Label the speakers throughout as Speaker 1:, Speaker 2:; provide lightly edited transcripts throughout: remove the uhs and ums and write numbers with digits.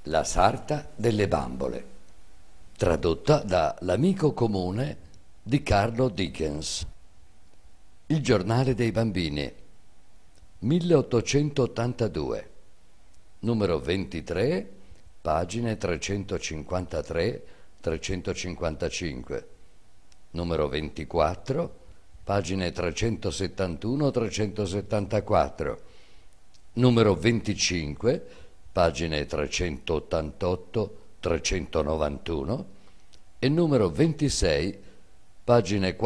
Speaker 1: La sarta delle bambole, tradotta da L'amico comune di Carlo Dickens. Il giornale dei bambini, 1882, numero 23, pagine 353-355, numero 24, pagine 371-374, numero 25, pagine 388-391 e numero 26, pagine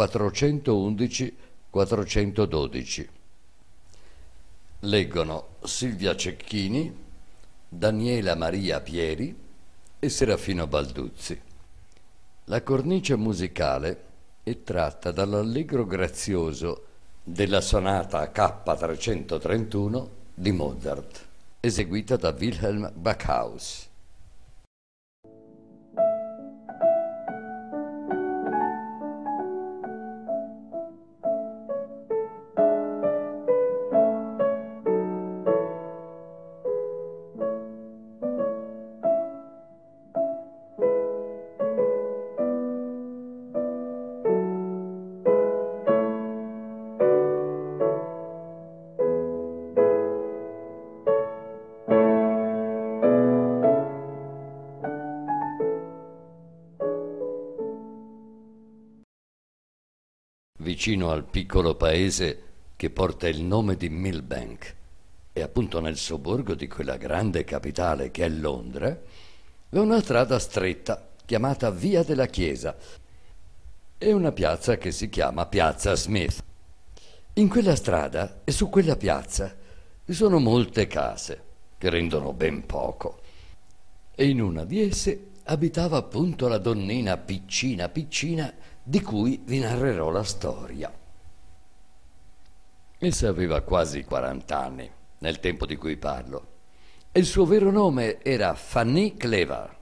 Speaker 1: 411-412. Leggono Silvia Cecchini, Daniela Maria Pieri e Serafino Balduzzi. La cornice musicale è tratta dall'allegro grazioso della sonata K331 di Mozart, eseguita da Wilhelm Backhaus. Vicino al piccolo paese che porta il nome di Millbank e appunto nel sobborgo di quella grande capitale che è Londra, è una strada stretta chiamata Via della Chiesa e una piazza che si chiama Piazza Smith. In quella strada e su quella piazza vi sono molte case che rendono ben poco e in una di esse abitava appunto la donnina piccina di cui vi narrerò la storia. Essa aveva quasi 40 anni nel tempo di cui parlo e il suo vero nome era Fanny Clevar,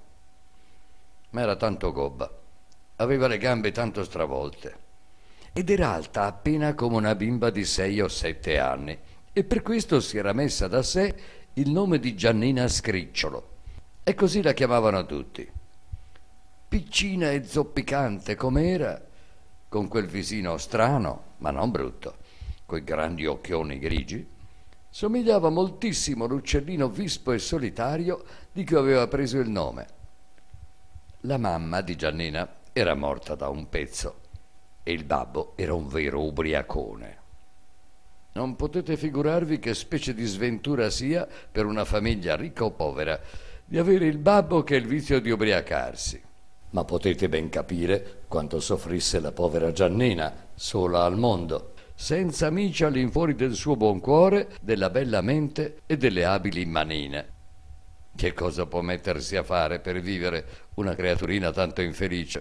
Speaker 1: ma era tanto gobba, aveva le gambe tanto stravolte ed era alta appena come una bimba di 6 o 7 anni e per questo si era messa da sé il nome di Giannina Scricciolo e così la chiamavano tutti. Piccina e zoppicante com'era, con quel visino strano, ma non brutto, coi grandi occhioni grigi, somigliava moltissimo all'uccellino vispo e solitario di cui aveva preso il nome. La mamma di Giannina era morta da un pezzo e il babbo era un vero ubriacone. Non potete figurarvi che specie di sventura sia per una famiglia ricca o povera di avere il babbo che ha il vizio di ubriacarsi. Ma potete ben capire quanto soffrisse la povera Giannina, sola al mondo, senza amici all'infuori del suo buon cuore, della bella mente e delle abili manine. Che cosa può mettersi a fare per vivere una creaturina tanto infelice?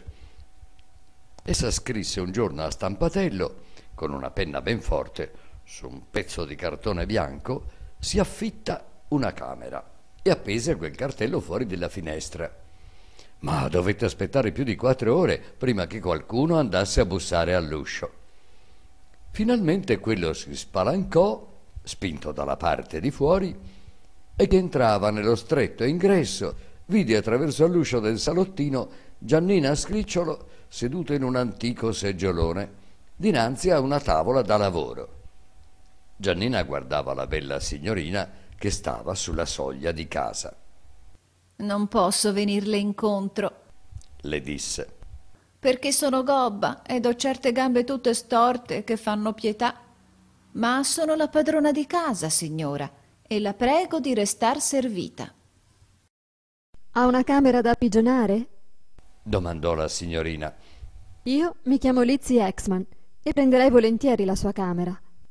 Speaker 1: Essa scrisse un giorno a stampatello, con una penna ben forte, su un pezzo di cartone bianco, si affitta una camera e appese quel cartello fuori della finestra. Ma dovette aspettare più di 4 ore prima che qualcuno andasse a bussare all'uscio. Finalmente quello si spalancò, spinto dalla parte di fuori, e che entrava nello stretto ingresso, vide attraverso l'uscio del salottino Giannina Scricciolo seduta in un antico seggiolone, dinanzi a una tavola da lavoro. Giannina guardava la bella signorina che stava sulla soglia di casa.
Speaker 2: Non posso venirle incontro,
Speaker 1: le disse,
Speaker 2: perché sono gobba ed ho certe gambe tutte storte che fanno pietà. Ma sono la padrona di casa, signora, e la prego di restar servita.
Speaker 3: Ha una camera da pigionare?
Speaker 1: domandò la signorina.
Speaker 3: Io mi chiamo Lizzie Exman e prenderei volentieri la sua camera.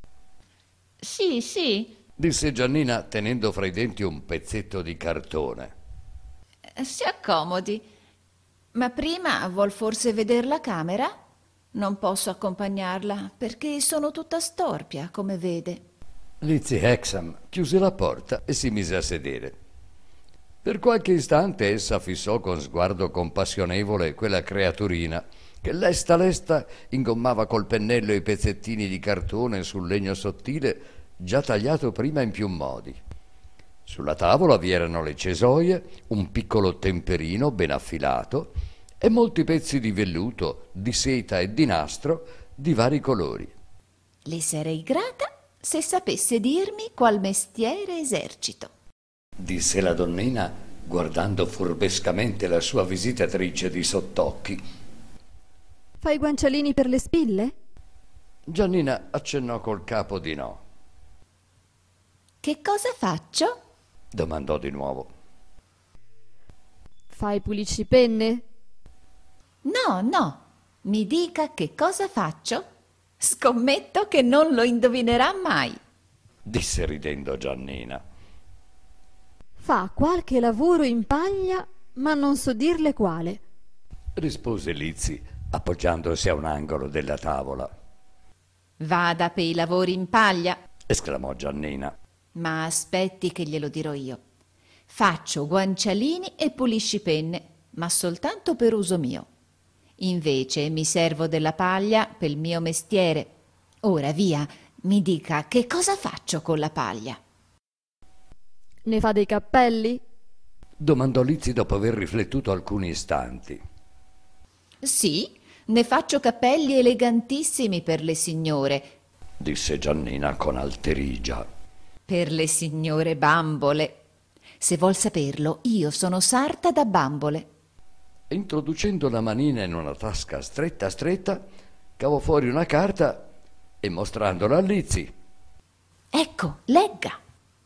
Speaker 2: Sì,
Speaker 1: disse Giannina tenendo fra i denti un pezzetto di cartone.
Speaker 2: Si accomodi. Ma prima vuol forse veder la camera? Non posso accompagnarla perché sono tutta storpia, come vede.
Speaker 1: Lizzie Hexam chiuse la porta e si mise a sedere. Per qualche istante essa fissò con sguardo compassionevole quella creaturina che lesta ingommava col pennello i pezzettini di cartone sul legno sottile già tagliato prima in più modi. Sulla tavola vi erano le cesoie, un piccolo temperino ben affilato e molti pezzi di velluto, di seta e di nastro di vari colori.
Speaker 2: Le sarei grata se sapesse dirmi qual mestiere esercito.
Speaker 1: Disse la donnina, guardando furbescamente la sua visitatrice di sottocchi.
Speaker 3: Fai guancialini per le spille?
Speaker 1: Giannina accennò col capo di no.
Speaker 2: Che cosa faccio?
Speaker 1: Domandò di nuovo.
Speaker 3: Fai puliscipenne?
Speaker 2: No, mi dica che cosa faccio. Scommetto che non lo indovinerà mai.
Speaker 1: Disse ridendo Giannina.
Speaker 3: Fa qualche lavoro in paglia, ma non so dirle quale.
Speaker 1: Rispose Lizzi, appoggiandosi a un angolo della tavola.
Speaker 2: Vada per i lavori in paglia.
Speaker 1: Esclamò Giannina.
Speaker 2: Ma aspetti che glielo dirò io. Faccio guancialini e puliscipenne, ma soltanto per uso mio. Invece mi servo della paglia per il mio mestiere. Ora via, mi dica che cosa faccio con la paglia.
Speaker 3: Ne fa dei cappelli?
Speaker 1: Domandò Lizzi dopo aver riflettuto alcuni istanti.
Speaker 2: Sì, ne faccio cappelli elegantissimi per le signore.
Speaker 1: Disse Giannina con alterigia.
Speaker 2: Per le signore bambole. Se vuol saperlo, io sono sarta da bambole.
Speaker 1: Introducendo la manina in una tasca stretta stretta, cavò fuori una carta e mostrandola a Lizzi.
Speaker 2: Ecco, legga.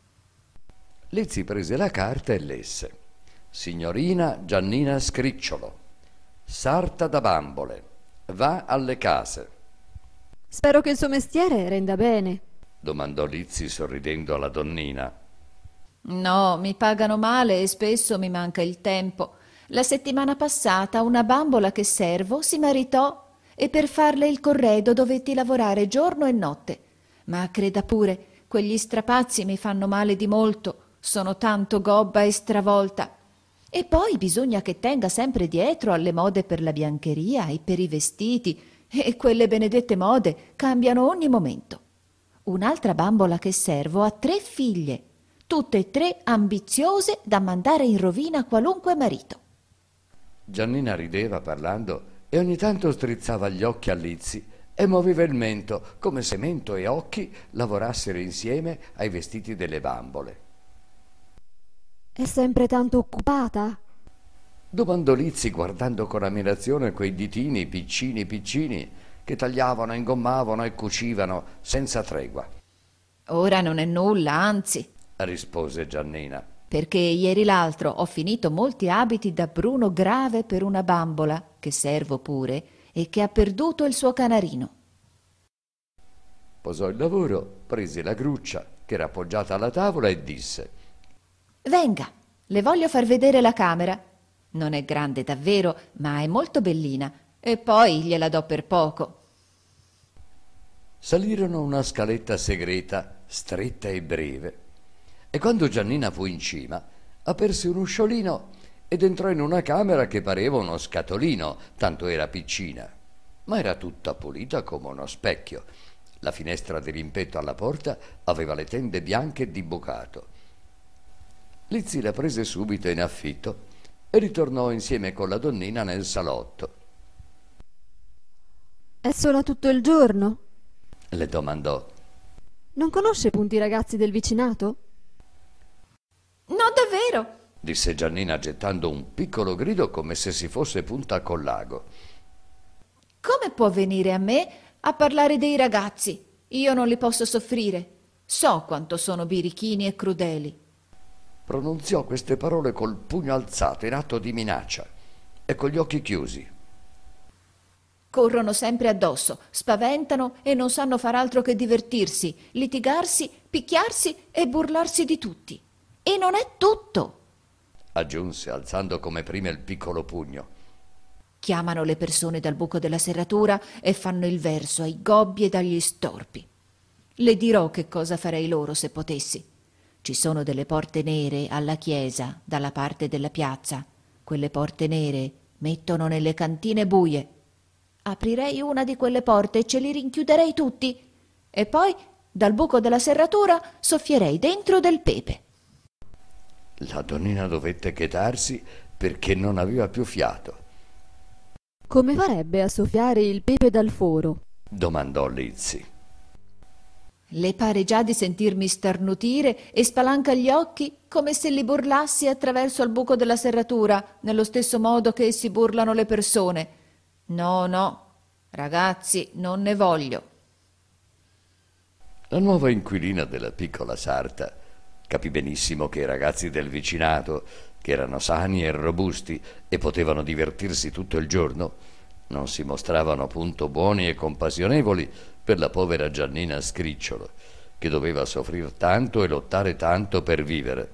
Speaker 1: Lizzi prese la carta e lesse. Signorina Giannina Scricciolo, sarta da bambole, va alle case.
Speaker 3: Spero che il suo mestiere renda bene.
Speaker 1: Domandò Lizzi sorridendo alla donnina.
Speaker 2: No, mi pagano male e spesso mi manca il tempo. La settimana passata una bambola che servo si maritò e per farle il corredo dovetti lavorare giorno e notte. Ma creda pure, quegli strapazzi mi fanno male di molto, sono tanto gobba e stravolta. E poi bisogna che tenga sempre dietro alle mode per la biancheria e per i vestiti, e quelle benedette mode cambiano ogni momento. Un'altra bambola che servo ha 3 figlie, tutte e 3 ambiziose da mandare in rovina qualunque marito.
Speaker 1: Giannina rideva parlando e ogni tanto strizzava gli occhi a Lizzi e muoveva il mento come se mento e occhi lavorassero insieme ai vestiti delle bambole.
Speaker 3: È sempre tanto occupata?
Speaker 1: Domandò Lizzi guardando con ammirazione quei ditini piccini piccini che tagliavano, ingommavano e cucivano senza tregua.
Speaker 2: Ora non è nulla, anzi,
Speaker 1: Rispose Giannina.
Speaker 2: perché ieri l'altro ho finito molti abiti da Bruno grave per una bambola, che servo pure, e che ha perduto il suo canarino.
Speaker 1: Posò il lavoro, prese la gruccia che era appoggiata alla tavola e disse:
Speaker 2: Venga, le voglio far vedere la camera. Non è grande davvero, ma è molto bellina, e poi gliela do per poco.
Speaker 1: Salirono una scaletta segreta, stretta e breve, e quando Giannina fu in cima, aperse un usciolino ed entrò in una camera che pareva uno scatolino, tanto era piccina, ma era tutta pulita come uno specchio. La finestra di rimpetto alla porta aveva le tende bianche di bucato. Lizzi la prese subito in affitto e ritornò insieme con la donnina nel salotto.
Speaker 3: È sola tutto il giorno?
Speaker 1: Le domandò.
Speaker 3: Non conosce punti ragazzi del vicinato?
Speaker 2: No, davvero?
Speaker 1: Disse Giannina gettando un piccolo grido come se si fosse punta col lago.
Speaker 2: Come può venire a me a parlare dei ragazzi? Io non li posso soffrire. So quanto sono birichini e crudeli.
Speaker 1: Pronunziò queste parole col pugno alzato in atto di minaccia e con gli occhi chiusi.
Speaker 2: Corrono sempre addosso, spaventano e non sanno far altro che divertirsi, litigarsi, picchiarsi e burlarsi di tutti. E non è tutto.
Speaker 1: Aggiunse alzando come prima il piccolo pugno.
Speaker 2: Chiamano le persone dal buco della serratura e fanno il verso ai gobbi e agli storpi. Le dirò che cosa farei loro se potessi. Ci sono delle porte nere alla chiesa, dalla parte della piazza. Quelle porte nere mettono nelle cantine buie. Aprirei una di quelle porte e ce li rinchiuderei tutti. E poi, dal buco della serratura, soffierei dentro del pepe.
Speaker 1: La donnina dovette chetarsi perché non aveva più fiato.
Speaker 3: Come farebbe a soffiare il pepe dal foro?
Speaker 1: Domandò Lizzy.
Speaker 2: Le pare già di sentirmi starnutire e spalanca gli occhi come se li burlassi attraverso il buco della serratura, nello stesso modo che si burlano le persone. No, no, ragazzi, non ne voglio.
Speaker 1: La nuova inquilina della piccola sarta capì benissimo che i ragazzi del vicinato, che erano sani e robusti e potevano divertirsi tutto il giorno, non si mostravano punto buoni e compassionevoli per la povera Giannina Scricciolo, che doveva soffrir tanto e lottare tanto per vivere.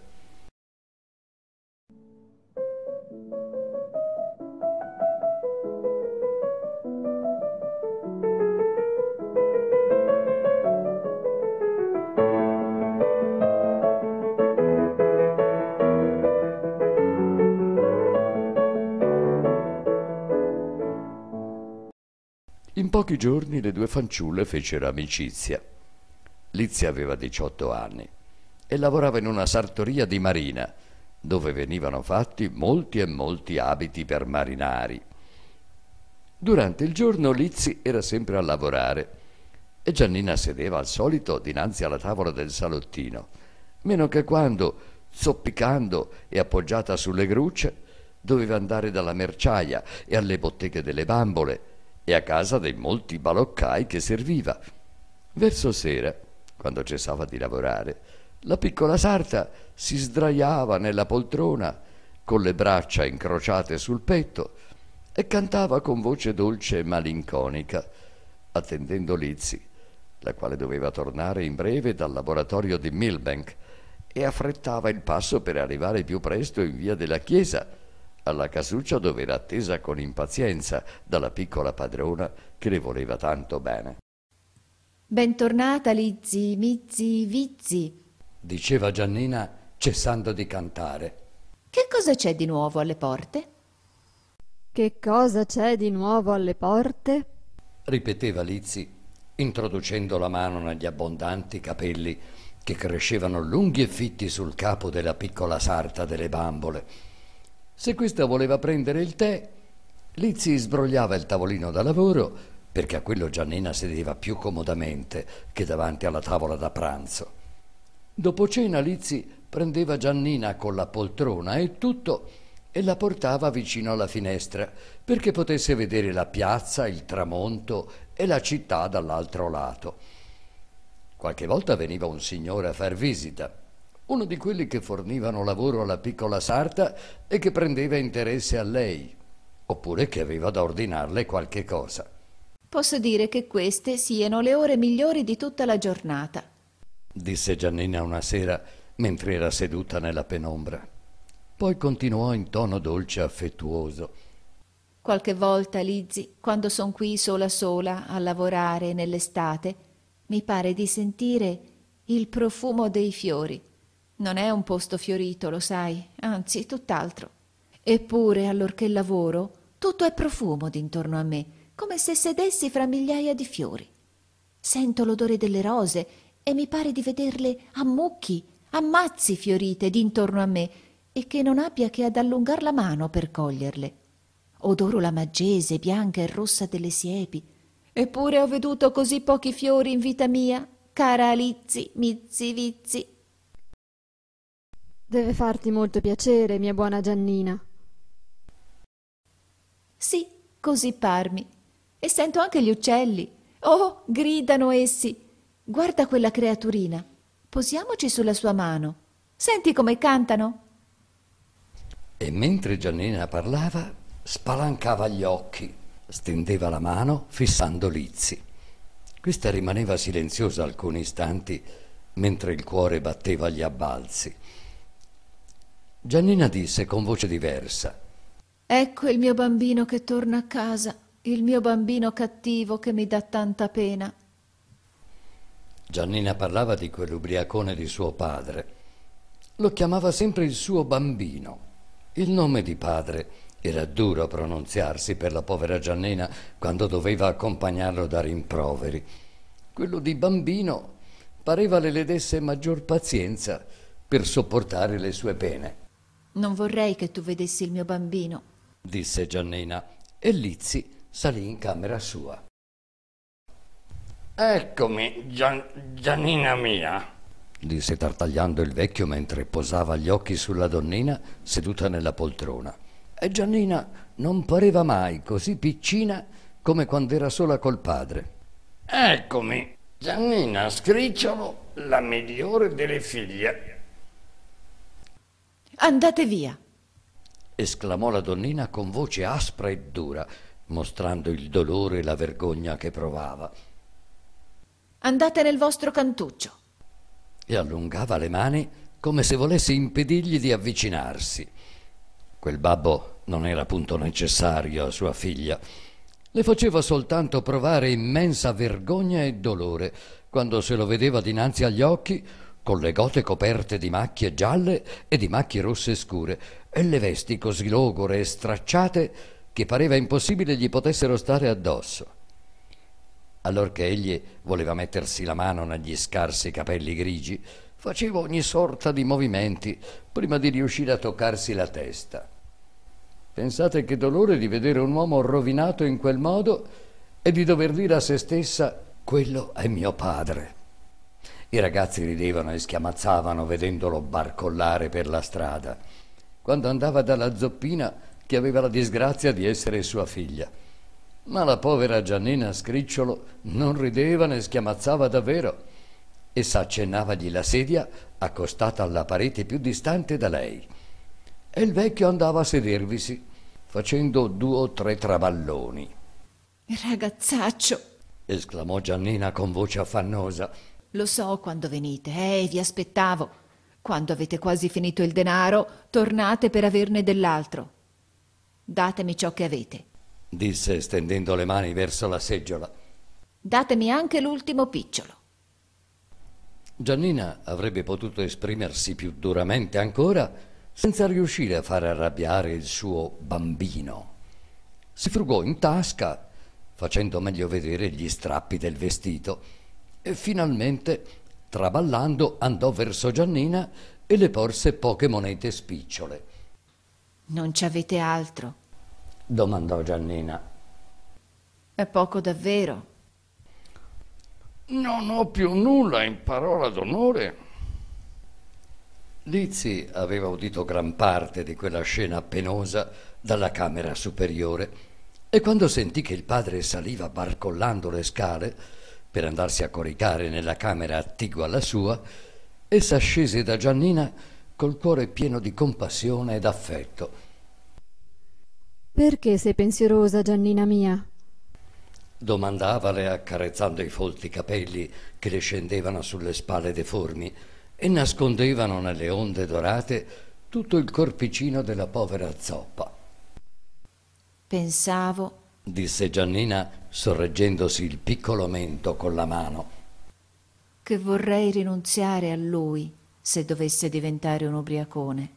Speaker 1: In pochi giorni le due fanciulle fecero amicizia. Lizzy aveva 18 anni e lavorava in una sartoria di marina, dove venivano fatti molti e molti abiti per marinari. Durante il giorno Lizzy era sempre a lavorare e Giannina sedeva al solito dinanzi alla tavola del salottino, meno che quando, zoppicando e appoggiata sulle grucce, doveva andare dalla merciaia e alle botteghe delle bambole e a casa dei molti baloccai che serviva. Verso sera, quando cessava di lavorare, la piccola sarta si sdraiava nella poltrona con le braccia incrociate sul petto e cantava con voce dolce e malinconica, attendendo Lizzy, la quale doveva tornare in breve dal laboratorio di Millbank, e affrettava il passo per arrivare più presto in via della Chiesa, alla casuccia dove era attesa con impazienza dalla piccola padrona che le voleva tanto bene.
Speaker 2: Bentornata, Lizzy, Mizzy, Vizzy,
Speaker 1: diceva Giannina cessando di cantare.
Speaker 2: che cosa c'è di nuovo alle porte?
Speaker 3: Che cosa c'è di nuovo alle porte?
Speaker 1: Ripeteva Lizzy, introducendo la mano negli abbondanti capelli che crescevano lunghi e fitti sul capo della piccola sarta delle bambole. Se questa voleva prendere il tè, Lizzy sbrogliava il tavolino da lavoro, perché a quello Giannina sedeva più comodamente che davanti alla tavola da pranzo. Dopo cena Lizzy prendeva Giannina con la poltrona e tutto e la portava vicino alla finestra perché potesse vedere la piazza, il tramonto e la città dall'altro lato. Qualche volta veniva un signore a far visita, uno di quelli che fornivano lavoro alla piccola sarta e che prendeva interesse a lei, oppure che aveva da ordinarle qualche cosa.
Speaker 2: Posso dire che queste siano le ore migliori di tutta la giornata,
Speaker 1: disse Giannina una sera mentre era seduta nella penombra. Poi continuò in tono dolce e affettuoso.
Speaker 2: Qualche volta, Lizzy, quando son qui sola sola a lavorare nell'estate, mi pare di sentire il profumo dei fiori. Non è un posto fiorito, lo sai, anzi, tutt'altro. Eppure, allorché lavoro, tutto è profumo d'intorno a me, come se sedessi fra migliaia di fiori. Sento l'odore delle rose e mi pare di vederle a mucchi, a mazzi fiorite d'intorno a me e che non abbia che ad allungar la mano per coglierle. Odoro la maggese bianca e rossa delle siepi. Eppure ho veduto così pochi fiori in vita mia, cara Lizzy, Mizzy, Vizzy.
Speaker 3: Deve farti molto piacere, mia buona Giannina.
Speaker 2: Sì, così parmi. E sento anche gli uccelli. Oh, gridano essi. Guarda quella creaturina. Posiamoci sulla sua mano. Senti come cantano.
Speaker 1: E mentre Giannina parlava, spalancava gli occhi, stendeva la mano fissando Lizzy. Questa rimaneva silenziosa alcuni istanti mentre il cuore batteva agli abbalzi. Giannina disse con voce diversa:
Speaker 2: Ecco il mio bambino che torna a casa, il mio bambino cattivo che mi dà tanta pena.
Speaker 1: Giannina parlava di quell'ubriacone di suo padre. Lo chiamava sempre il suo bambino. Il nome di padre era duro a pronunziarsi per la povera Giannina quando doveva accompagnarlo da rimproveri. Quello di bambino pareva le desse maggior pazienza per sopportare le sue pene.
Speaker 2: Non vorrei che tu vedessi il mio bambino,
Speaker 1: Disse Giannina, e Lizzi salì in camera sua.
Speaker 4: Eccomi, Giannina mia.
Speaker 1: Disse tartagliando il vecchio mentre posava gli occhi sulla donnina seduta nella poltrona. E Giannina non pareva mai così piccina come quando era sola col padre.
Speaker 4: Eccomi, Giannina Scricciolo, la migliore delle figlie.
Speaker 2: andate via.
Speaker 1: Esclamò la donnina con voce aspra e dura, mostrando il dolore e la vergogna che provava.
Speaker 2: Andate nel vostro cantuccio.
Speaker 1: E allungava le mani come se volesse impedirgli di avvicinarsi. Quel babbo non era punto necessario a sua figlia. Le faceva soltanto provare immensa vergogna e dolore quando se lo vedeva dinanzi agli occhi, con le gote coperte di macchie gialle e di macchie rosse scure, e le vesti così logore e stracciate che pareva impossibile gli potessero stare addosso. Allorché egli voleva mettersi la mano negli scarsi capelli grigi, faceva ogni sorta di movimenti prima di riuscire a toccarsi la testa. Pensate che dolore di vedere un uomo rovinato in quel modo e di dover dire a se stessa: quello è mio padre. I ragazzi ridevano e schiamazzavano vedendolo barcollare per la strada, quando andava dalla zoppina che aveva la disgrazia di essere sua figlia. Ma la povera Giannina Scricciolo non rideva né schiamazzava davvero, e s'accennavagli la sedia accostata alla parete più distante da lei. E il vecchio andava a sedervisi, facendo 2 o 3 traballoni.
Speaker 2: Ragazzaccio,
Speaker 1: Esclamò Giannina con voce affannosa.
Speaker 2: lo so quando venite, vi aspettavo. Quando avete quasi finito il denaro, tornate per averne dell'altro. Datemi ciò che avete.
Speaker 1: Disse stendendo le mani verso la seggiola.
Speaker 2: Datemi anche l'ultimo picciolo.
Speaker 1: Giannina avrebbe potuto esprimersi più duramente ancora senza riuscire a far arrabbiare il suo bambino. Si frugò in tasca, facendo meglio vedere gli strappi del vestito, e finalmente, traballando, andò verso Giannina e le porse poche monete spicciole.
Speaker 2: Non ci avete altro?
Speaker 1: Domandò Giannina.
Speaker 2: È poco davvero.
Speaker 4: Non ho più nulla in parola d'onore.
Speaker 1: Lizzi aveva udito gran parte di quella scena penosa dalla camera superiore, e quando sentì che il padre saliva barcollando le scale per andarsi a coricare nella camera attigua alla sua, essa scese da Giannina col cuore pieno di compassione ed affetto.
Speaker 3: Perché sei pensierosa, Giannina mia?
Speaker 1: Domandavale accarezzando i folti capelli che le scendevano sulle spalle deformi e nascondevano nelle onde dorate tutto il corpicino della povera zoppa.
Speaker 2: Pensavo,
Speaker 1: Disse Giannina, sorreggendosi il piccolo mento con la mano.
Speaker 2: che vorrei rinunziare a lui se dovesse diventare un ubriacone.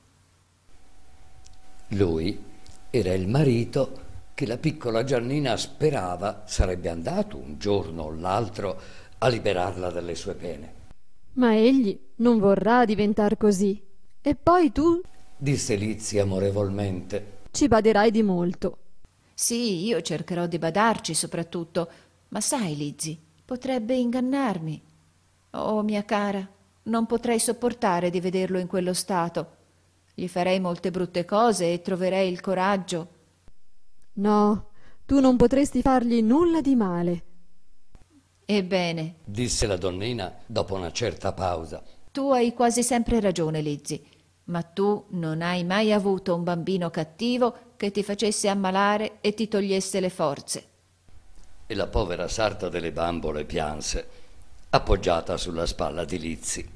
Speaker 1: Lui era il marito che la piccola Giannina sperava sarebbe andato un giorno o l'altro a liberarla dalle sue pene.
Speaker 3: Ma egli non vorrà diventar così. E poi tu
Speaker 1: Disse Lizzi amorevolmente.
Speaker 3: ci baderai di molto.
Speaker 2: Sì, io cercherò di badarci soprattutto, ma sai, Lizzy, potrebbe ingannarmi. Oh, mia cara, non potrei sopportare di vederlo in quello stato. Gli farei molte brutte cose e troverei il coraggio.
Speaker 3: No, tu non potresti fargli nulla di male.
Speaker 2: Ebbene,
Speaker 1: Disse la donnina dopo una certa pausa.
Speaker 2: tu hai quasi sempre ragione, Lizzy, ma tu non hai mai avuto un bambino cattivo che ti facesse ammalare e ti togliesse le forze.
Speaker 1: E la povera sarta delle bambole pianse, appoggiata sulla spalla di Lizzi.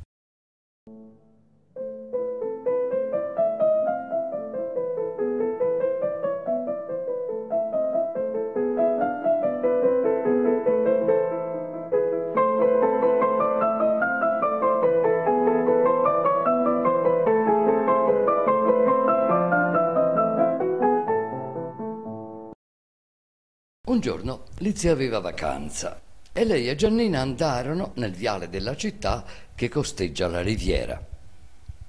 Speaker 1: Un giorno Lizzi aveva vacanza e lei e Giannina andarono nel viale della città che costeggia la riviera.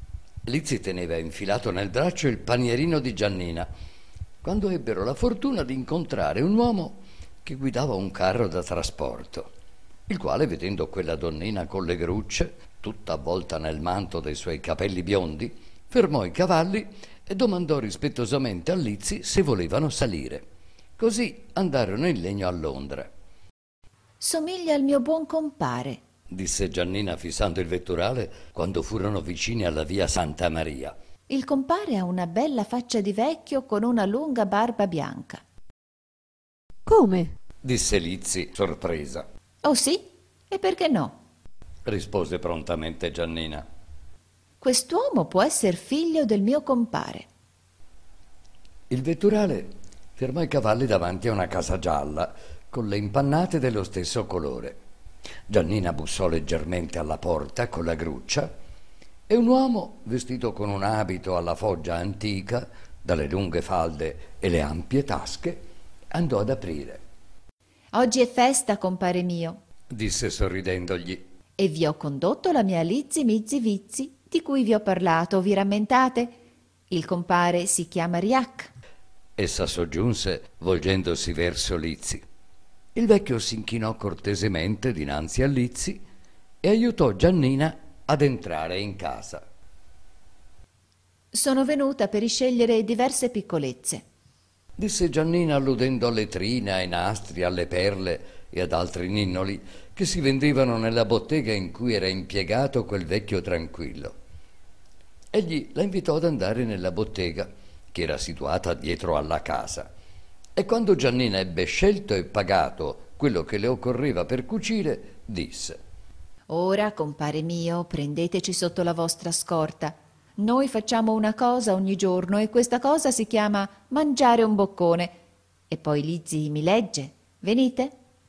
Speaker 1: Lizzi teneva infilato nel braccio il panierino di Giannina, quando ebbero la fortuna di incontrare un uomo che guidava un carro da trasporto, il quale, vedendo quella donnina con le grucce, tutta avvolta nel manto dei suoi capelli biondi, fermò i cavalli e domandò rispettosamente a Lizzi se volevano salire. Così andarono in legno a Londra.
Speaker 2: Somiglia al mio buon compare,
Speaker 1: disse Giannina fissando il vetturale quando furono vicini alla via Santa Maria.
Speaker 2: Il compare ha una bella faccia di vecchio con una lunga barba bianca.
Speaker 3: Come?
Speaker 1: Disse Lizzi, sorpresa.
Speaker 2: Oh sì? E perché no?
Speaker 1: Rispose prontamente Giannina.
Speaker 2: Quest'uomo può essere figlio del mio compare.
Speaker 1: Il vetturale fermò i cavalli davanti a una casa gialla con le impannate dello stesso colore. Giannina bussò leggermente alla porta con la gruccia e un uomo, vestito con un abito alla foggia antica, dalle lunghe falde e le ampie tasche, andò ad aprire.
Speaker 2: Oggi è festa, compare mio,
Speaker 1: Disse sorridendogli.
Speaker 2: e vi ho condotto la mia Lizzi Mizzi Vizzi, di cui vi ho parlato, vi rammentate? Il compare si chiama Riac.
Speaker 1: Essa soggiunse, volgendosi verso Lizzi. Il vecchio s'inchinò cortesemente dinanzi a Lizzi e aiutò Giannina ad entrare in casa.
Speaker 2: Sono venuta per scegliere diverse piccolezze.
Speaker 1: Disse Giannina alludendo alle trine, ai nastri, alle perle e ad altri ninnoli che si vendevano nella bottega in cui era impiegato quel vecchio tranquillo. Egli la invitò ad andare nella bottega, che era situata dietro alla casa, e quando Giannina ebbe scelto e pagato quello che le occorreva per cucire, disse:
Speaker 2: Ora, compare mio, prendeteci sotto la vostra scorta. Noi facciamo una cosa ogni giorno e questa cosa si chiama mangiare un boccone. E poi Lizzi mi legge. Venite?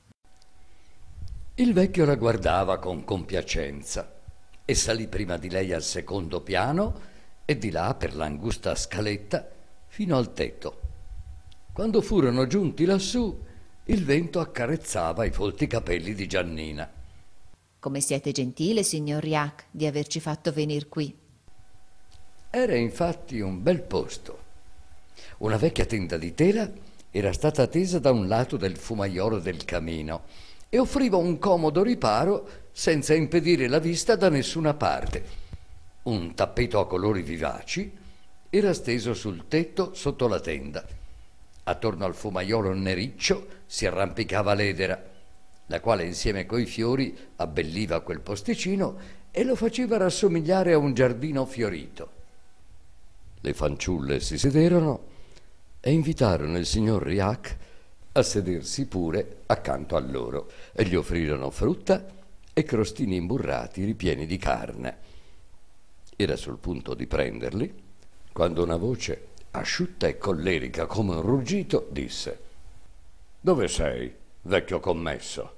Speaker 1: Il vecchio la guardava con compiacenza e salì prima di lei al secondo piano e di là per l'angusta scaletta fino al tetto. Quando furono giunti lassù, il vento accarezzava i folti capelli di Giannina.
Speaker 2: Come siete gentile, signor Riac, di averci fatto venir qui.
Speaker 1: Era infatti un bel posto. Una vecchia tenda di tela era stata tesa da un lato del fumaiolo del camino e offriva un comodo riparo senza impedire la vista da nessuna parte. Un tappeto a colori vivaci era steso sul tetto sotto la tenda. Attorno al fumaiolo nericcio si arrampicava l'edera, la quale insieme coi fiori abbelliva quel posticino e lo faceva rassomigliare a un giardino fiorito. Le fanciulle si sederono e invitarono il signor Riac a sedersi pure accanto a loro e gli offrirono frutta e crostini imburrati ripieni di carne. Era sul punto di prenderli quando una voce asciutta e collerica come un ruggito disse: «Dove sei, vecchio commesso?»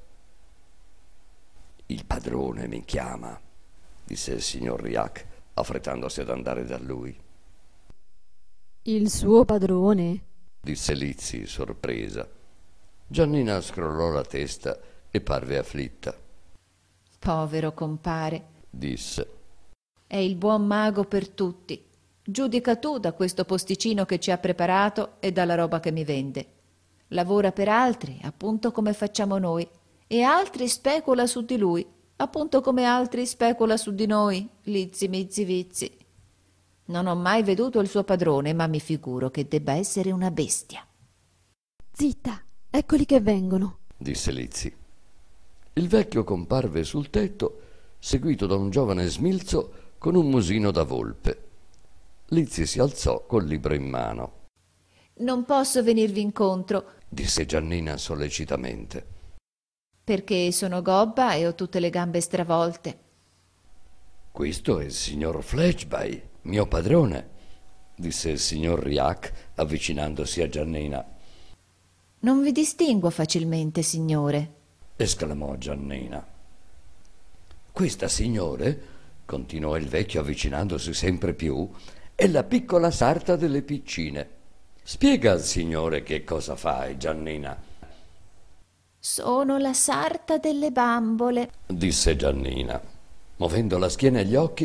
Speaker 1: «Il padrone mi chiama», disse il signor Riac, affrettandosi ad andare da lui.
Speaker 3: Il suo padrone?
Speaker 1: Disse Lizzi, sorpresa. Giannina scrollò la testa e parve afflitta.
Speaker 2: Povero compare,
Speaker 1: Disse:
Speaker 2: è il buon mago per tutti. Giudica tu da questo posticino che ci ha preparato e dalla roba che mi vende. Lavora per altri, appunto come facciamo noi, e altri specula su di lui, appunto come altri specula su di noi, Lizzi Mizzi Vizzi. Non ho mai veduto il suo padrone, ma mi figuro che debba essere una bestia.
Speaker 3: Zitta, eccoli che vengono.
Speaker 1: disse Lizzi. Il vecchio comparve sul tetto, seguito da un giovane smilzo con un musino da volpe. Lizzi si alzò col libro in mano.
Speaker 2: Non posso venirvi incontro,
Speaker 1: Disse Giannina sollecitamente.
Speaker 2: perché sono gobba e ho tutte le gambe stravolte.
Speaker 1: Questo è il signor Fletchby, mio padrone, disse il signor Riac, avvicinandosi a Giannina.
Speaker 2: Non vi distinguo facilmente, signore.
Speaker 1: Esclamò Giannina. Questa, signore, continuò il vecchio avvicinandosi sempre più, è la piccola sarta delle piccine. Spiega al signore che cosa fai, Giannina,
Speaker 2: Sono la sarta delle bambole.
Speaker 1: disse Giannina, muovendo la schiena e gli occhi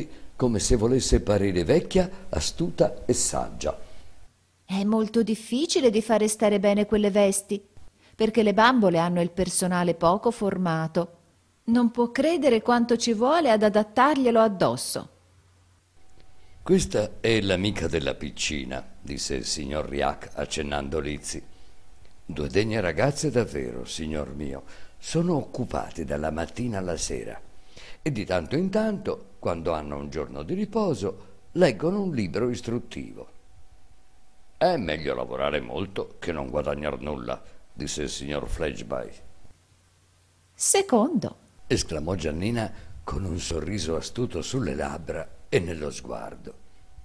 Speaker 1: come se volesse parere vecchia, astuta e saggia.
Speaker 2: È molto difficile di fare stare bene quelle vesti, perché le bambole hanno il personale poco formato. Non può credere quanto ci vuole ad adattarglielo addosso.
Speaker 1: Questa è l'amica della piccina, disse il signor Riac accennando Lizzy. 2 degne ragazze davvero, signor mio. Sono occupate dalla mattina alla sera e di tanto in tanto, quando hanno un giorno di riposo, leggono un libro istruttivo. È meglio lavorare molto che non guadagnar nulla, disse il signor Fledgeby.
Speaker 2: Secondo.
Speaker 1: Esclamò Giannina con un sorriso astuto sulle labbra e nello sguardo.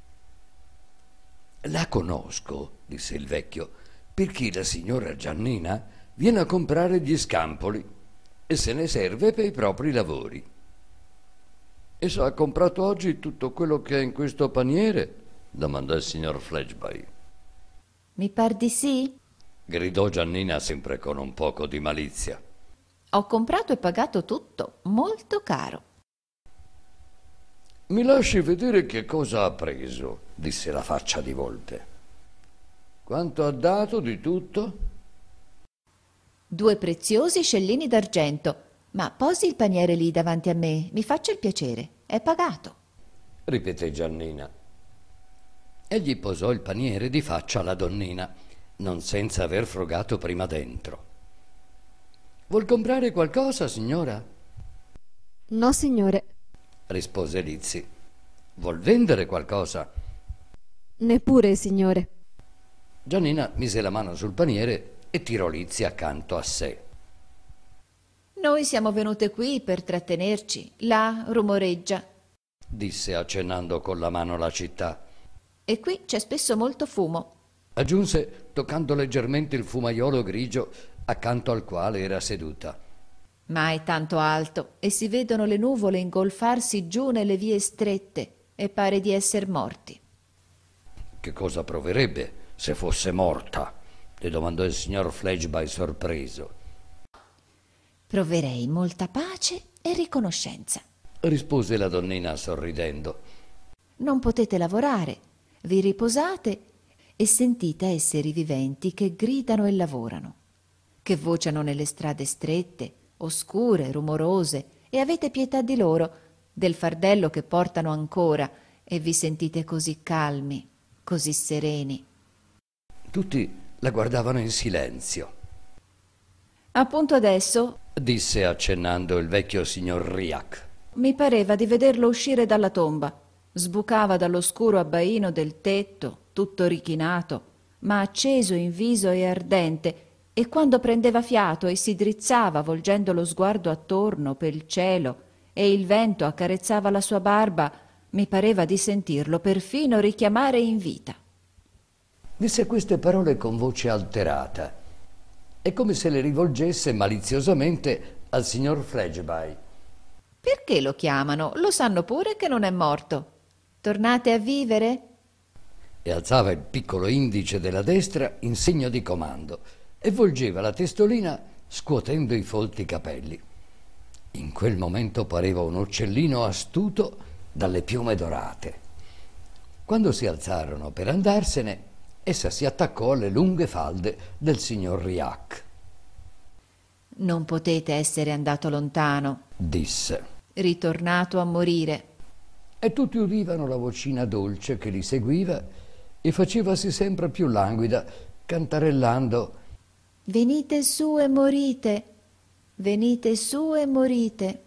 Speaker 1: La conosco, disse il vecchio, perché la signora Giannina viene a comprare gli scampoli e se ne serve per i propri lavori. Essa ha comprato oggi tutto quello che è in questo paniere? Domandò il signor Fledgeby.
Speaker 2: Mi par di sì?
Speaker 1: Gridò Giannina sempre con un poco di malizia.
Speaker 2: Ho comprato e pagato tutto, molto caro.
Speaker 1: Mi lasci vedere che cosa ha preso, disse la faccia di volpe. Quanto ha dato di tutto?
Speaker 2: 2 preziosi scellini d'argento, ma posi il paniere lì davanti a me, mi faccia il piacere, è pagato.
Speaker 1: Ripeté Giannina. Egli posò il paniere di faccia alla donnina, non senza aver frugato prima dentro. Vuol comprare qualcosa, signora?
Speaker 3: No, signore.
Speaker 1: Rispose Lizzy. Vuol vendere qualcosa?
Speaker 3: Neppure, signore.
Speaker 1: Giannina mise la mano sul paniere e tirò Lizzy accanto a sé.
Speaker 2: Noi siamo venute qui per trattenerci, là rumoreggia,
Speaker 1: Disse accennando con la mano la città.
Speaker 2: e qui c'è spesso molto fumo.
Speaker 1: Aggiunse toccando leggermente il fumaiolo grigio accanto al quale era seduta.
Speaker 2: Ma è tanto alto e si vedono le nuvole ingolfarsi giù nelle vie strette e pare di esser morti.
Speaker 1: Che cosa proverebbe se fosse morta? Le domandò il signor Fledgeby sorpreso.
Speaker 2: Proverei molta pace e riconoscenza.
Speaker 1: Rispose la donnina sorridendo.
Speaker 2: Non potete lavorare, vi riposate e sentite esseri viventi che gridano e lavorano, che vociano nelle strade strette, oscure, rumorose, e avete pietà di loro, del fardello che portano ancora, e vi sentite così calmi, così sereni.
Speaker 1: Tutti la guardavano in silenzio.
Speaker 2: Appunto adesso
Speaker 1: Disse accennando il vecchio signor Riac.
Speaker 2: mi pareva di vederlo uscire dalla tomba. Sbucava dall'oscuro abbaino del tetto, tutto richinato, ma acceso in viso e ardente, e quando prendeva fiato e si drizzava volgendo lo sguardo attorno per il cielo e il vento accarezzava la sua barba, mi pareva di sentirlo perfino richiamare in vita.
Speaker 1: Disse queste parole con voce alterata. È come se le rivolgesse maliziosamente al signor Fledgeby.
Speaker 2: Perché lo chiamano? Lo sanno pure che non è morto. Tornate a vivere?
Speaker 1: E alzava il piccolo indice della destra in segno di comando e volgeva la testolina scuotendo i folti capelli. In quel momento pareva un uccellino astuto dalle piume dorate. Quando si alzarono per andarsene, essa si attaccò alle lunghe falde del signor Riac.
Speaker 2: Non potete essere andato lontano,
Speaker 1: Disse.
Speaker 2: ritornato a morire.
Speaker 1: E tutti udivano la vocina dolce che li seguiva e facevasi sempre più languida, cantarellando:
Speaker 2: Venite su e morite, venite su e morite.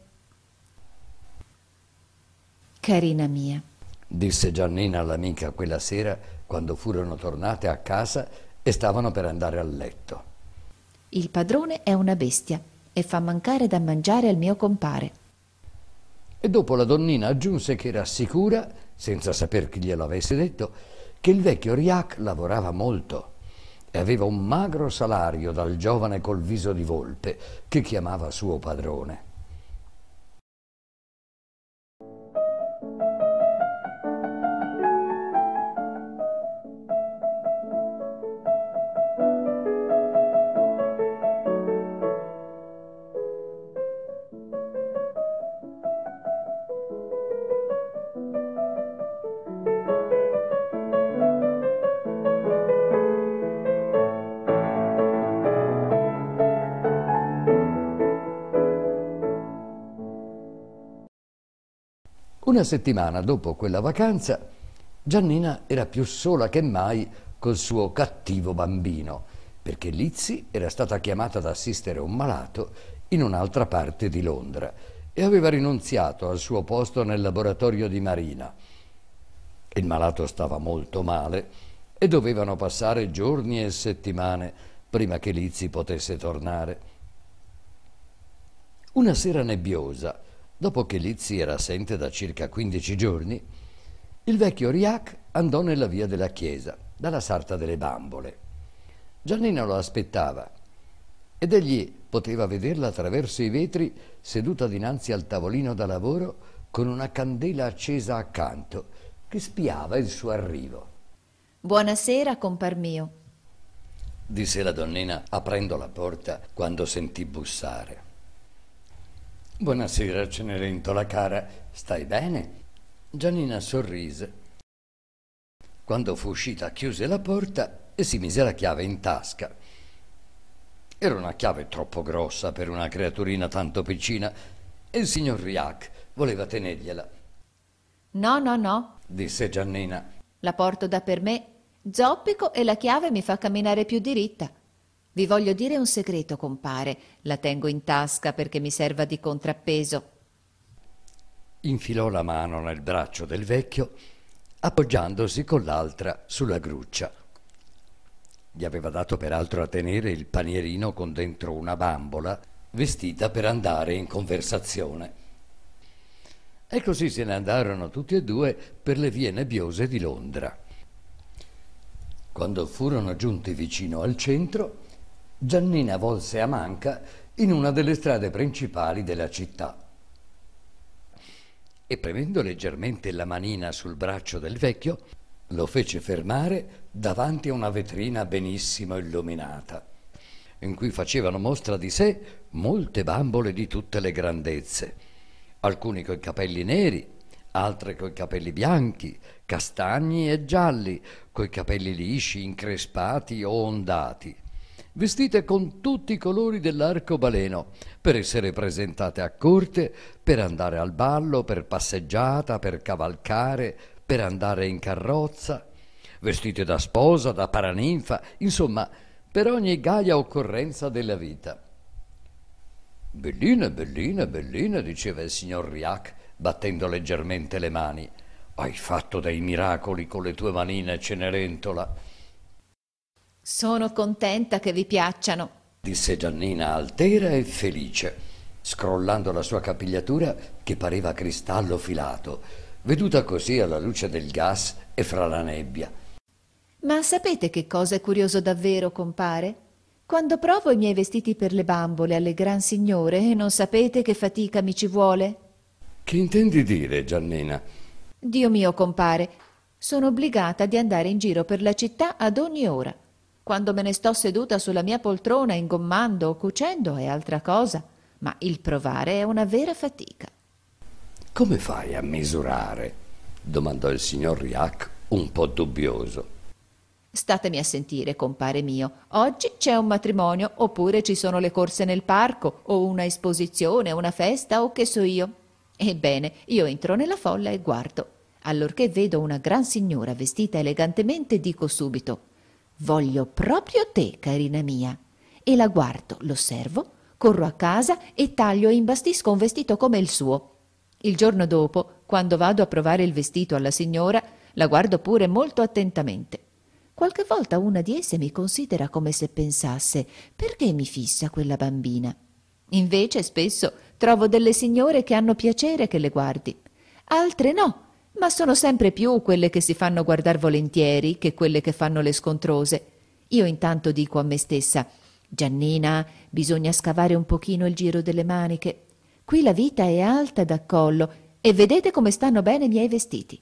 Speaker 2: Carina mia,
Speaker 1: disse Giannina all'amica quella sera quando furono tornate a casa e stavano per andare a letto.
Speaker 2: il padrone è una bestia e fa mancare da mangiare al mio compare.
Speaker 1: E dopo la donnina aggiunse che era sicura, senza saper chi glielo avesse detto, che il vecchio Riac lavorava molto e aveva un magro salario dal giovane col viso di volpe che chiamava suo padrone. Una settimana dopo quella vacanza, Giannina era più sola che mai col suo cattivo bambino, perché Lizzy era stata chiamata ad assistere un malato in un'altra parte di Londra e aveva rinunziato al suo posto nel laboratorio di Marina. Il malato stava molto male e dovevano passare giorni e settimane prima che Lizzy potesse tornare. Una sera nebbiosa, dopo che Lizzy era assente da circa 15 giorni, il vecchio Riac andò nella via della chiesa, dalla sarta delle bambole. Giannina lo aspettava ed egli poteva vederla attraverso i vetri seduta dinanzi al tavolino da lavoro con una candela accesa accanto che spiava il suo arrivo.
Speaker 2: «Buonasera, compar mio»,
Speaker 1: disse la donnina aprendo la porta quando sentì bussare. «Buonasera, Cenerentola cara, stai bene?» Giannina sorrise. Quando fu uscita chiuse la porta e si mise la chiave in tasca. Era una chiave troppo grossa per una creaturina tanto piccina e il signor Riac voleva tenergliela.
Speaker 2: «No, no, no,
Speaker 1: Disse Giannina.
Speaker 2: la porto da per me. Zoppico e la chiave mi fa camminare più diritta. Vi voglio dire un segreto, compare. La tengo in tasca perché mi serva di contrappeso».
Speaker 1: Infilò la mano nel braccio del vecchio, appoggiandosi con l'altra sulla gruccia. Gli aveva dato peraltro a tenere il panierino con dentro una bambola, vestita per andare in conversazione. E così se ne andarono tutti e due per le vie nebbiose di Londra. Quando furono giunti vicino al centro, Giannina volse a manca in una delle strade principali della città e premendo leggermente la manina sul braccio del vecchio, lo fece fermare davanti a una vetrina benissimo illuminata, in cui facevano mostra di sé molte bambole di tutte le grandezze, alcuni coi capelli neri, altre coi capelli bianchi, castagni e gialli, coi capelli lisci, increspati o ondati, vestite con tutti i colori dell'arcobaleno, per essere presentate a corte, per andare al ballo, per passeggiata, per cavalcare, per andare in carrozza, vestite da sposa, da paraninfa, insomma, per ogni gaia occorrenza della vita. «Belline, belline, belline», diceva il signor Riac, battendo leggermente le mani. «Hai fatto dei miracoli con le tue manine, Cenerentola».
Speaker 2: «Sono contenta che vi piacciano»,
Speaker 1: disse Giannina altera e felice, scrollando la sua capigliatura che pareva cristallo filato, veduta così alla luce del gas e fra la nebbia.
Speaker 2: «Ma sapete che cosa è curioso davvero, compare? Quando provo i miei vestiti per le bambole alle gran signore, non sapete che fatica mi ci vuole?»
Speaker 1: «Che intendi dire, Giannina?»
Speaker 2: «Dio mio, compare, sono obbligata di andare in giro per la città ad ogni ora. Quando me ne sto seduta sulla mia poltrona ingommando o cucendo è altra cosa, ma il provare è una vera fatica».
Speaker 1: «Come fai a misurare?» domandò il signor Riac un po' dubbioso.
Speaker 2: «Statemi a sentire, compare mio. Oggi c'è un matrimonio, oppure ci sono le corse nel parco, o una esposizione, una festa, o che so io. Ebbene, io entro nella folla e guardo. Allorché vedo una gran signora vestita elegantemente, dico subito: «Voglio proprio te, carina mia». E la guardo, l'osservo, corro a casa e taglio e imbastisco un vestito come il suo. Il giorno dopo, quando vado a provare il vestito alla signora, la guardo pure molto attentamente. Qualche volta una di esse mi considera come se pensasse: «Perché mi fissa quella bambina?» Invece spesso trovo delle signore che hanno piacere che le guardi. Altre no, ma sono sempre più quelle che si fanno guardar volentieri che quelle che fanno le scontrose. Io intanto dico a me stessa: «Giannina, bisogna scavare un pochino il giro delle maniche. Qui la vita è alta da collo e vedete come stanno bene i miei vestiti».